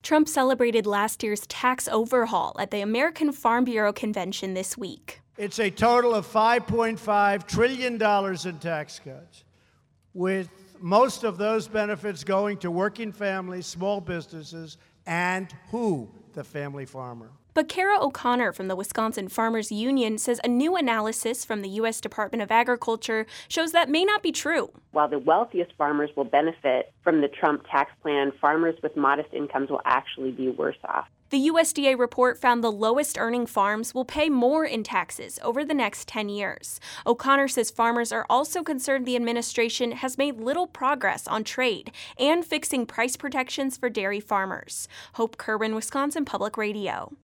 Trump celebrated last year's tax overhaul at the American Farm Bureau convention this week. It's a total of $5.5 trillion in tax cuts, with most of those benefits going to working families, small businesses, and the family farmer. But Kara O'Connor from the Wisconsin Farmers Union says a new analysis from the U.S. Department of Agriculture shows that may not be true. While the wealthiest farmers will benefit from the Trump tax plan, farmers with modest incomes will actually be worse off. The USDA report found the lowest-earning farms will pay more in taxes over the next 10 years. O'Connor says farmers are also concerned the administration has made little progress on trade and fixing price protections for dairy farmers. Hope Kerwin, Wisconsin Public Radio.